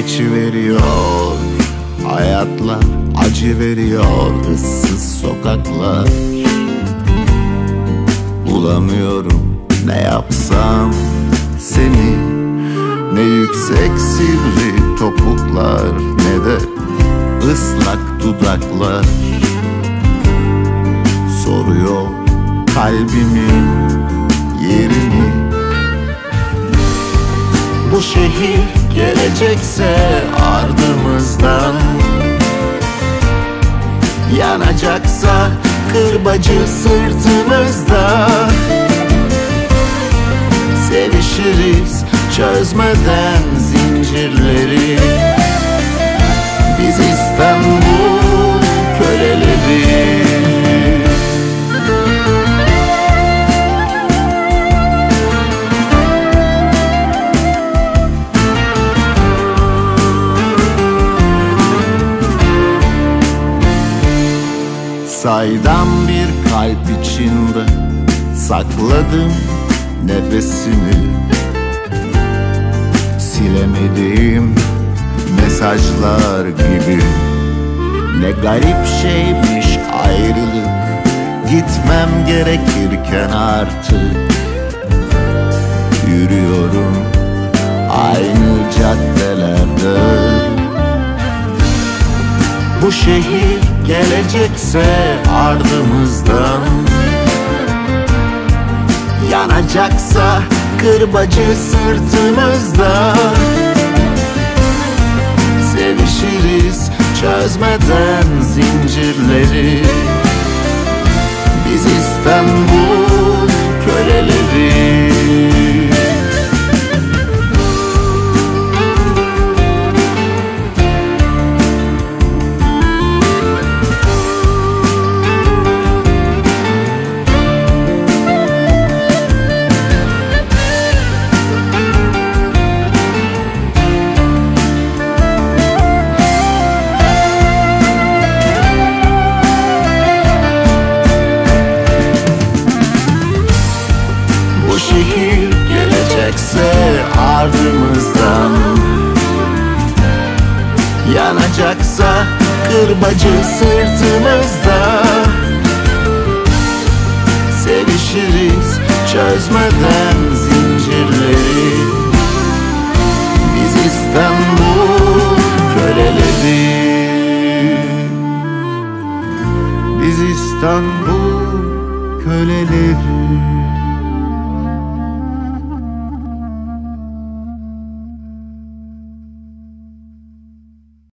geçiveriyor. Hayatlar acı veriyor, ıssız sokaklar. Bulamıyorum ne yapsam seni, ne yüksek sivri topuklar, ne de ıslak dudaklar. Soruyor kalbimin yerini. Bu şehir gelecekse ardımızdan, yanacaksa kırbacı sırtımızda, sevişiriz çözmeden zincirleri. Biz İstanbul köleleri. Saydam bir kalp içinde sakladım nefesini. Silemediğim mesajlar gibi. Ne garip şeymiş ayrılık, gitmem gerekirken artık yürüyorum aynı caddelerde. Bu şehir gelecekse ardımızdan, yanacaksa kırbacı sırtımızda, sevişiriz çözmeden zincirleri. Biz İstanbul köleleri. Ardımızdan, yanacaksa kırbacı sırtımızda, sevişiriz çözmeden zincirleri. Biz İstanbul köleleri. Biz İstanbul köleleri.